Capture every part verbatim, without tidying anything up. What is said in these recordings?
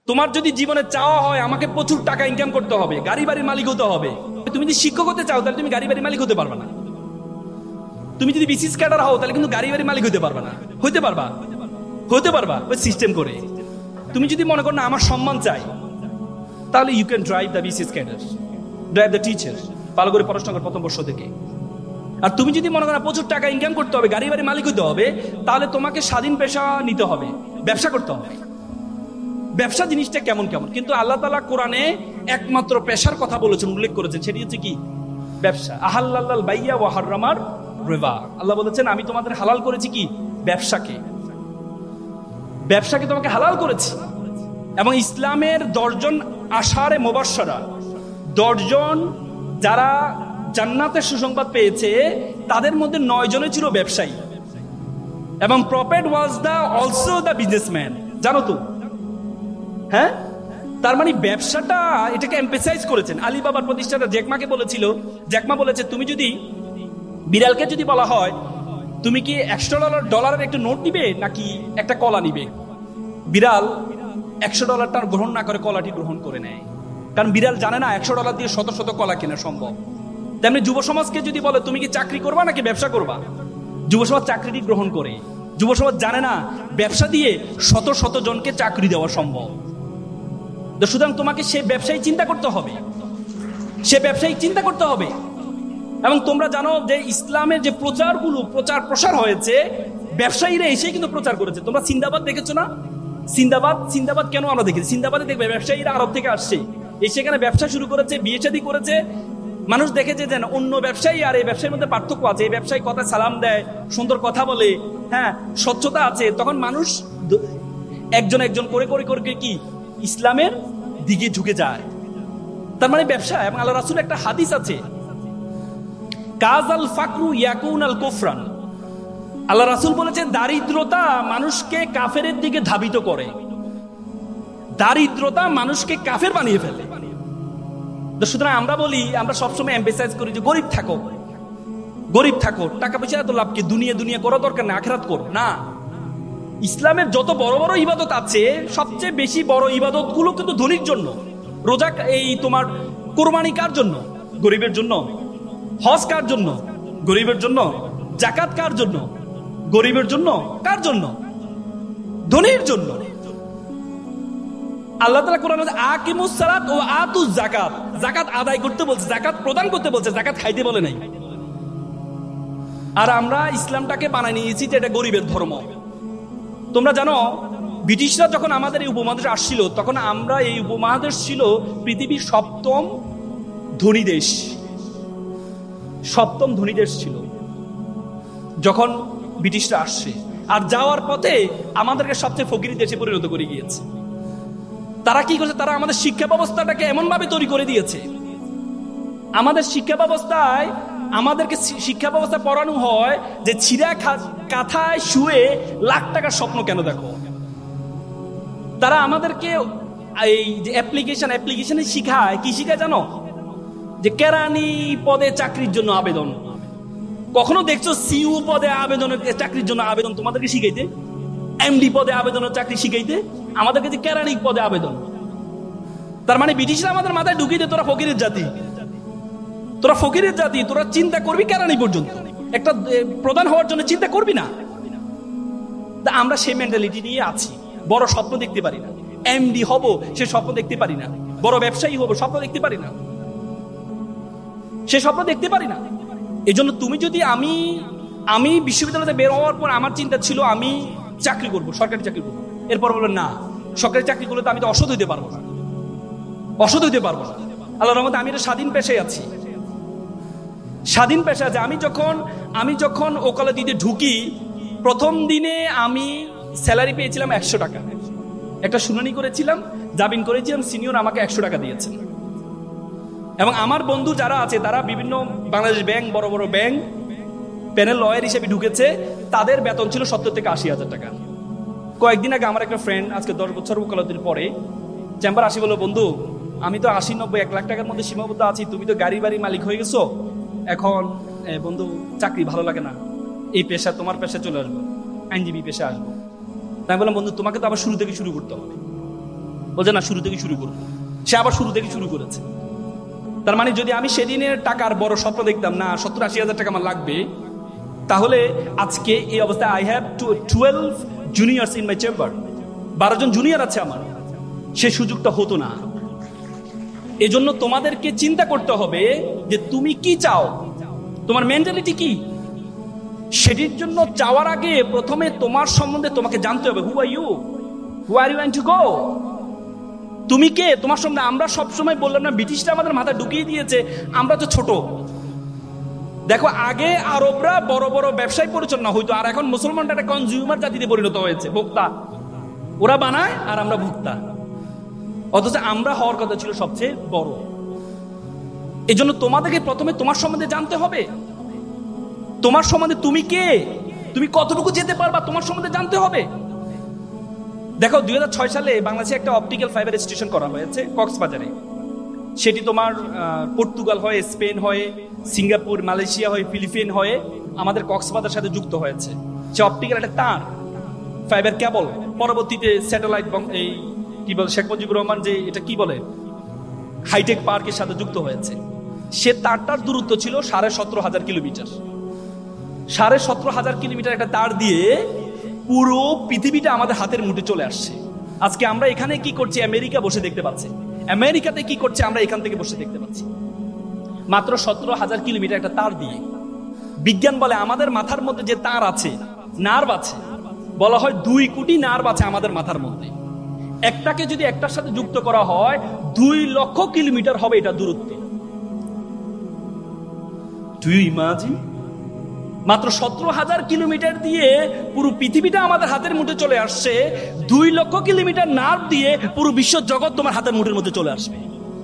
তোমার যদি জীবনে চাওয়া হয় আমাকে প্রচুর টাকা ইনকাম করতে হবে, গাড়ি বাড়ির মালিক হতে হবে, তুমি যদি শিক্ষক হতে চাও তাহলে তুমি গাড়ি বাড়ির মালিক হতে পারবে না। তুমি যদি বিসিএস ক্যাডার হও তাহলে কিন্তু গাড়ি বাড়ির মালিক হতে পারবে না। হইতে পারবা হতে পারবা ওই সিস্টেম করে। তুমি যদি মনে করো না আমার সম্মান চাই, তাহলে you can drive the BCS cadre, drive the teacher, ভালো করে পড়াশোনা করো প্রথম বর্ষ থেকে। আর তুমি যদি মনে করো প্রচুর টাকা ইনকাম করতে হবে, গাড়ি বাড়ির মালিক হতে হবে, তাহলে তোমাকে স্বাধীন পেশা নিতে হবে, ব্যবসা করতে হবে। ব্যবসা জিনিসটা কেমন কেমন, কিন্তু আল্লাহ তাআলা কোরআনে একমাত্র পেশার কথা বলেছেন, উল্লেখ করেছেন, সেটি হচ্ছে কি? ব্যবসা। আহাল্লাল বাইয়া ওয়া হাররামার রিবা। আল্লাহ বলেছেন আমি তোমাদের হালাল করেছি কি? ব্যবসাকে। ব্যবসাকে তোমাকে হালাল করেছি। এবং ইসলামের দশজন আশারে মুবাশশারা, দশজন যারা জান্নাতের সুসংবাদ পেয়েছে, তাদের মধ্যে নয় জনে ছিল ব্যবসায়ী। এবং prophet was the also the businessman, জানো তো? হ্যাঁ, তার মানে ব্যবসাটা এটাকে এমফাসাইজ করেছেন। আলিবাবার প্রতিষ্ঠাতা জ্যাকমাকে বলেছিল, জ্যাকমা বলেছে তুমি যদি বিড়ালকে যদি বলা হয় তুমি কি একশো ডলার ডলারের একটা নোট নিবে নাকি একটা কলা নিবে, বিড়াল একশো ডলারটা গ্রহণ না করে কলাটি গ্রহণ করে নেয়। কারণ বিড়াল জানে না একশো ডলার দিয়ে শত শত কলা কেনা সম্ভব। তেমনি যুব সমাজকে যদি বলে তুমি কি চাকরি করবা নাকি ব্যবসা করবা, যুব সমাজ চাকরিটি গ্রহণ করে। যুব সমাজ জানে না ব্যবসা দিয়ে শত শত জনকে চাকরি দেওয়া সম্ভব। সুতরাং তোমাকে সে ব্যবসায়ী চিন্তা করতে হবে, সে ব্যবসায়ী চিন্তা করতে হবে। এবং তোমরা জানো যে ইসলামের যে প্রচারগুলো প্রচার প্রসার হয়েছে, ব্যবসায়ীরা এসেই কিন্তু প্রচার করেছে। তোমরা সিন্দাবাদ দেখেছো না? সিন্দাবাদ সিন্দাবাদ কেন আমরা দেখেছি? সিন্দাবাদে দেখবে ব্যবসায়ীরা আরব থেকে আসছে, এই সেখানে ব্যবসা শুরু করেছে, বিয়ে শাদী করেছে। মানুষ দেখেছে যে অন্য ব্যবসায়ী আর এই ব্যবসায়ীর মধ্যে পার্থক্য আছে। এই ব্যবসায়ী কথা সালাম দেয়, সুন্দর কথা বলে, হ্যাঁ স্বচ্ছতা আছে। তখন মানুষ একজন একজন করে করে করে কি ইসলামের দিকে ঝুঁকে যায়। তার মানে ব্যবসা। এবং আল্লাহ রাসূল একটা হাদিস আছে, কাজাল ফাকরু ইয়াকুন আল কুফরান। আল্লাহ রাসূল বলেছেন দারিদ্রতা মানুষকে কাফেরের দিকে ধাবিত করে, দারিদ্রতা মানুষকে কাফের বানিয়ে ফেলে। সুতরাং আমরা বলি, আমরা সবসময় এমফাসাইজ করি যে গরিব থাকো, গরিব থাকো, টাকা পয়সা এত লাভ কি, দুনিয়া দুনিয়া করা দরকার না, আখিরাত করো না। ইসলামের যত বড় বড় ইবাদত আছে, সবচেয়ে বেশি বড় ইবাদত গুলো কিন্তু ধনীর জন্য। রোজা, এই তোমার কোরবানি কার জন্য? গরিবের জন্য। হজ কার জন্য? গরিবের জন্য। যাকাত কার জন্য? গরিবের জন্য। কার জন্য? ধনীর জন্য। আল্লাহ তাআলা কোরআনে আকিমুস সালাত ও আতুজ যাকাত, যাকাত আদায় করতে বলছে, যাকাত প্রদান করতে বলছে, যাকাত খাইতে বলে নাই। আর আমরা ইসলামটাকে বানাই নিয়েছি যে এটা গরিবের ধর্ম। তোমরা জানো ব্রিটিশরা যখন আমাদের এই উপমহাদেশে আসছিল, তখন আমরা এই উপমহাদেশ ছিল পৃথিবীর সপ্তম ধনী দেশ, সপ্তম ধনী দেশ ছিল যখন ব্রিটিশরা আসছে। আর যাওয়ার পথে আমাদেরকে সবচেয়ে ফকিরি দেশে পরিণত করে গিয়েছে। তারা কি করছে? তারা আমাদের শিক্ষা ব্যবস্থাটাকে এমন ভাবে তৈরি করে দিয়েছে, আমাদের শিক্ষা ব্যবস্থায় আমাদেরকে শিক্ষা ব্যবস্থা পড়ানো হয় যে ছিঁড়া কাঁথায় শুয়ে লাখ টাকার স্বপ্ন কেন দেখো। তারা আমাদেরকে এই যে অ্যাপ্লিকেশন অ্যাপ্লিকেশনে শিখায়, কি শিখায় জানো? যে কেরানি পদে চাকরির জন্য আবেদন। কখনো দেখছো সিইও পদে আবেদনের চাকরির জন্য আবেদন তোমাদেরকে শিখাইতে? এমডি পদে আবেদনের চাকরি শিখাইতে? আমাদেরকে যে কেরানি পদে আবেদন। তার মানে ব্রিটিশরা আমাদের মাথায় ঢুকিয়ে দেয় তোরা ফকিরের জাতি, তোরা ফকিরের জাতি, তোরা চিন্তা করবি কেরানি পর্যন্ত, একটা প্রধান হওয়ার জন্য চিন্তা করবি না। আমরা সেই মেন্টালিটি নিয়ে আছি। বড় স্বপ্ন দেখতে পারি না, এমডি হব সে স্বপ্ন দেখতে পারি না, বড় ব্যবসায়ী হব স্বপ্ন দেখতে পারি না, সে স্বপ্ন দেখতে পারি না। এই জন্য তুমি যদি আমি আমি বিশ্ববিদ্যালয়তে বের হওয়ার পর আমার চিন্তা ছিল আমি চাকরি করব, সরকারি চাকরি করবো। এরপর বলবেন না, সরকারি চাকরি করলে তো আমি তো অসৎ হইতে পারবো না, অসৎ হইতে পারবো না। আল্লাহর রহমতে আমি একটা স্বাধীন পেশায় আছি, স্বাধীন পেশা আছে। আমি যখন আমি যখন ওকালা দিতে ঢুকি, প্রথম দিনে আমি স্যালারি পেয়েছিলাম একশো টাকা। একটা শুনানি করেছিলাম, জামিন করেছিলাম, সিনিয়র আমাকে একশো টাকা দিয়েছেন। এবং আমার বন্ধু যারা আছে তারা বিভিন্ন বাংলাদেশ ব্যাংক, বড় বড় ব্যাংক প্যানেল লয়ার হিসেবে ঢুকেছে, তাদের বেতন ছিল সত্তর থেকে আশি হাজার টাকা। কয়েকদিন আগে আমার একটা ফ্রেন্ড আজকে দশ বছর ওকালতির পরে চেম্বার আসি বললো, বন্ধু আমি তো আশি নব্বই এক লাখ টাকার মধ্যে সীমাবদ্ধ আছি, তুমি তো গাড়ি বাড়ি মালিক হয়ে গেছো, এখন বন্ধু চাকরি ভালো লাগে না, এই পেশা তোমার পেশা চলে আসবো, আইনজীবী পেশা আসবো। তাই বললাম বন্ধু তোমাকে তো আবার শুরু থেকে শুরু করতে হবে, বলছে না, শুরু থেকে শুরু করবো। সে আবার শুরু থেকে শুরু করেছে। তার মানে যদি আমি সেদিনের টাকার বড় স্বপ্ন দেখতাম না সত্তর আশি হাজার টাকা আমার লাগবে, তাহলে আজকে এই অবস্থায় I have twelve juniors in my chamber, বারো জন জুনিয়র আছে আমার, সে সুযোগটা হতো না। এজন্য তোমাদেরকে চিন্তা করতে হবে যে তুমি কি চাও, তোমার মেন্টালিটি কি। সেটির জন্য চাওয়ার আগে প্রথমে তোমার সম্বন্ধে তোমাকে জানতে হবে। Who are you, who are you want to go, তুমি কে, তোমার সম্বন্ধে। আমরা সবসময় বললাম না, ব্রিটিশরা আমাদের মাথায় ঢুকিয়ে দিয়েছে আমরা তো ছোট। দেখো, আগে আরবরা বড় বড় ব্যবসায় পরিচালনা হইতো, আর এখন মুসলমানরা একটা কনজিউমার জাতিতে পরিণত হয়েছে, ভোক্তা। ওরা বানায় আর আমরা ভোক্তা, অথচ আমরা হওয়ার কথা ছিল সবচেয়ে বড়। এই জন্য তোমাদেরকে প্রথমে তোমার সম্বন্ধে জানতে হবে। তোমার সম্বন্ধে তুমি কে, তুমি কতটুকু যেতে পারবা, তোমার সম্বন্ধে জানতে হবে। দেখো, দুই হাজার ছয় সালে বাংলাদেশে একটা অপটিক্যাল ফাইবার স্টেশন করা হয়েছে কক্সবাজারে। সেটি তোমার পর্তুগাল হয়ে, স্পেন হয়ে, সিঙ্গাপুর, মালয়েশিয়া হয়ে, ফিলিপিন হয়ে আমাদের কক্সবাজারের সাথে যুক্ত হয়েছে। সে অপটিক্যাল একটা তার, ফাইবার কেবল, পরবর্তীতে স্যাটেলাইট, এই কি বলে শেখ মুজিবুর রহমান যে এটা কি বলে হাইটেক পার্কের সাথে যুক্ত হয়েছে। সে তারটার দূরত্ব ছিল সাড়ে সতেরো হাজার কিলোমিটার। সাড়ে সতেরো হাজার কিলোমিটার একটা তার দিয়ে পুরো পৃথিবীটা আমাদের হাতের মুঠে চলে আসছে। আজকে আমরা এখানে কি করছি, আমেরিকা বসে দেখতে পাচ্ছি, আমেরিকাতে কি করছে আমরা এখান থেকে বসে দেখতে পাচ্ছি, মাত্র সতেরো হাজার কিলোমিটার একটা তার দিয়ে। বিজ্ঞান বলে আমাদের মাথার মধ্যে যে তার আছে, নার্ভ আছে, বলা হয় দুই কোটি নার্ভ আছে আমাদের মাথার মধ্যে। একটাকে যদি একটার সাথে যুক্ত করা হয়, দুই লক্ষ কিলোমিটার হবে এটা দূরত্ব। Do you imagine? মাত্র সতেরো হাজার কিলোমিটার দিয়ে পুরো পৃথিবীটা আমাদের হাতের মুঠে চলে আসছে। দুই লক্ষ কিলোমিটার নার্ভ দিয়ে পুরো বিশ্ব জগৎ তোমার হাতের মুঠের মধ্যে চলে আসবে।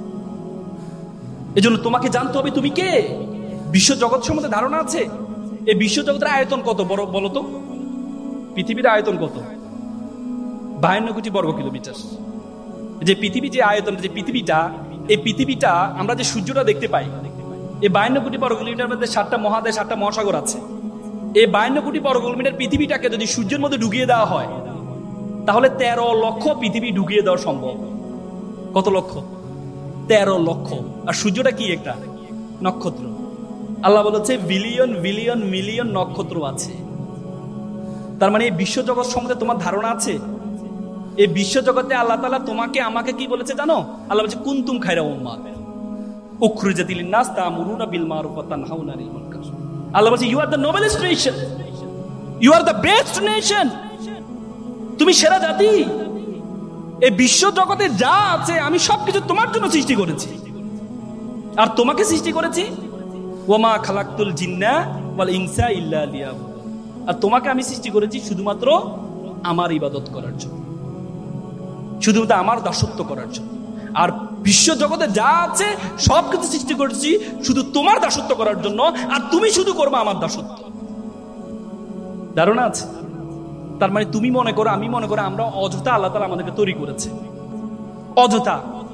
এজন্য তোমাকে জানতে হবে তুমি কে। বিশ্ব জগৎ সম্বন্ধে ধারণা আছে? এই বিশ্ব জগতের আয়তন কত বড় বলতো? পৃথিবীর আয়তন কত? বাহান্ন কোটি বর্গ কিলোমিটার। যে পৃথিবী, যে আয়তন, যে পৃথিবীটা, এই পৃথিবীটা আমরা যে সূর্যটা দেখতে পাই, এই বায়ান্ন কোটি বর্গ কিলোমিটার মধ্যে সাতটা মহাদেশ, সাতটা মহাসাগর আছে। এই বায়ান্ন কোটি বর্গ কিলোমিটার পৃথিবীটাকে যদি সূর্যের মধ্যে ঢুকিয়ে দেওয়া হয়, তাহলে তেরো লক্ষ পৃথিবী ঢুকিয়ে দেওয়া সম্ভব। কত লক্ষ? তেরো লক্ষ। আর সূর্যটা কি? একটা নক্ষত্র। আল্লাহ বলেছে বিলিয়ন বিলিয়ন মিলিয়ন নক্ষত্র আছে। তার মানে এই বিশ্বজগৎ সম্বন্ধে তোমার ধারণা আছে? এই বিশ্বজগতে আল্লাহ তাআলা তোমাকে আমাকে কি বলেছে জানো? আল্লাহ বলেছে কুনতুম খায়রা উম্মাত উখরিজাত লিন-নাস তা'মুরুনা বিল মারুফ ওয়া তানহাউনা আনিল মুনকার। আল্লাহ বলেছে you are the noblest nation, you are the best nation. তুমি সেরা জাতি। এই বিশ্ব জগতে যা আছে আমি সবকিছু তোমার জন্য সৃষ্টি করেছি। আর তোমাকে সৃষ্টি করেছি ওয়ামা খালাকতুল জিন্না ওয়াল ইনসা ইল্লা লিয়াবুদুন। আর তোমাকে আমি সৃষ্টি করেছি শুধুমাত্র আমার ইবাদত করার জন্য, শুধুমাত্র আমার দাসত্ব করার জন্য। আর বিশ্ব জগতে যা আছে সবকিছু সৃষ্টি করেছি শুধু তোমার দাসত্ব করার জন্য, আর তুমি শুধু করবে আমার দাসত্ব। ধারণা আছে? তার মানে তুমি মনে করো, আমি মনে করো আমরা অযথা আল্লাহ তাআলা আমাদেরকে তৈরি করেছে, অযথা।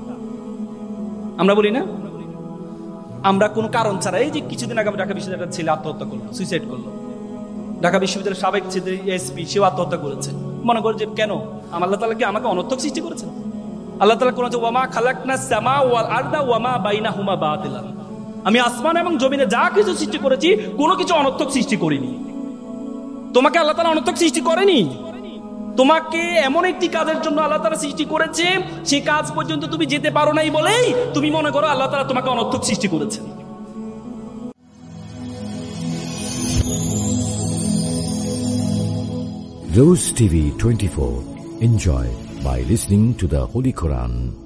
আমরা বলি না, আমরা কোনো কারণ ছাড়া। এই যে কিছুদিন আগে ঢাকা বিশ্ববিদ্যালয়ের ছেলে আত্মহত্যা করলো, সুইসাইড করলো। ঢাকা বিশ্ববিদ্যালয়ের সাবেক ছেলে এসপি, সেও আত্মহত্যা করেছে। মনে করো যে কেন? আল্লাহ তাআলা কি আমাকে অনর্থক সৃষ্টি করেছেন? আল্লাহ তাআলা কোন ওয়ামা খালাকনাস সামা ওয়াল আরদা ওয়ামা বাইনাহুমা বাতিলা। আমি আসমান এবং জমিনে যা কিছু সৃষ্টি করেছি কোনো কিছু অনর্থক সৃষ্টি করিনি। তোমাকে আল্লাহ তাআলা অনর্থক সৃষ্টি করেনি। তোমাকে এমন একটি কাজের জন্য আল্লাহ তাআলা সৃষ্টি করেছে, সেই কাজ পর্যন্ত তুমি যেতে পারো নাই বলেই তুমি মনে করো আল্লাহ তাআলা তোমাকে অনর্থক সৃষ্টি করেছে। Rose T V twenty-four. Enjoy by listening to the Holy Quran.